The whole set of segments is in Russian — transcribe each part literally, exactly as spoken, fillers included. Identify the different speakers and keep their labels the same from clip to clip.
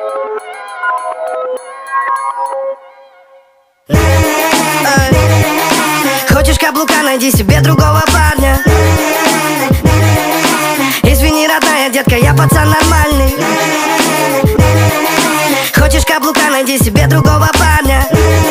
Speaker 1: Хочешь каблука, найди себе другого парня. Извини, родная детка, я пацан нормальный. Хочешь каблука, найди себе другого парня.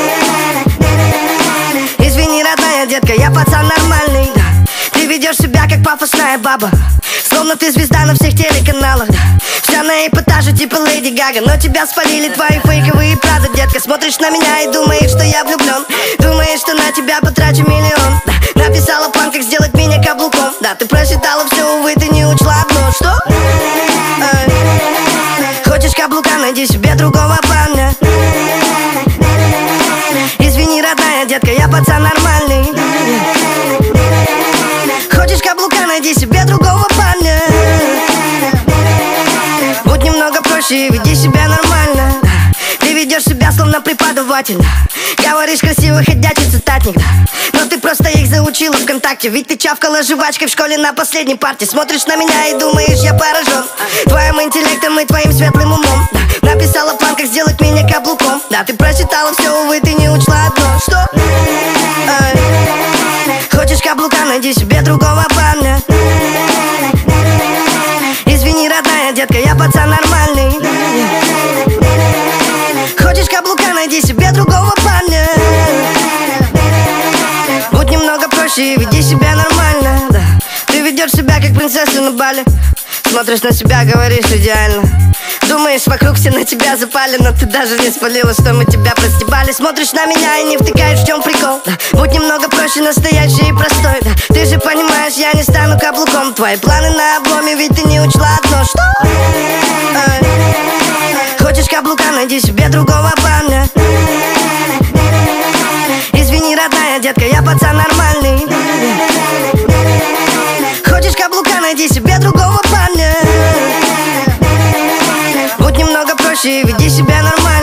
Speaker 1: Извини, родная детка, я пацан нормальный. Ты ведешь себя как пафосная баба, словно ты звезда на всех телеканалах. Вся на эпатаже типа Леди Гага, но тебя спалили твои фейковые правда, детка. Смотришь на меня и думаешь, что я влюблен. Думаешь, что на тебя потрачу миллион. Да, написала план, как сделать меня каблуком. Да, ты просчитала все, увы, ты не учла одно. Что? Эй. Хочешь каблука, найди себе другого парня. Извини, родная детка, я пацан нормальный. Хочешь каблука, найди себе другого парня. Будь немного проще и веди себя нормально. Ты ведешь себя словно преподаватель. Говоришь красиво, ходячий цитатник. Но ты просто их заучила ВКонтакте. Ведь ты чавкала жвачкой в школе на последней парте. Смотришь на меня и думаешь, я поражен твоим интеллектом и твоим светлым умом. Написала план, как сделать меня каблуком. Да, ты прочитала все, увы, ты не учла одно. Что? Эй. Хочешь каблука, найди себе другого парня. Извини, родная детка, я пацан нормальный. Хочешь каблука, найди себе другого парня. Будь немного проще и веди себя нормально, да. Ты ведешь себя как принцесса на бале. Смотришь на себя, говоришь идеально. Думаешь, вокруг все на тебя запали, но ты даже не спалила, что мы тебя простебали. Смотришь на меня и не втыкаешь, в чем прикол, да. Будь немного проще, настоящий и простой, да. Ты же понимаешь, я не стану каблуком. Твои планы на обломе, ведь ты не учла одно. Что? Эй. Хочешь каблука, найди себе другого парня. Извини, родная детка, я пацан нормальный. Хочешь каблука, найди себе другого парня. Будь немного проще и веди себя нормально.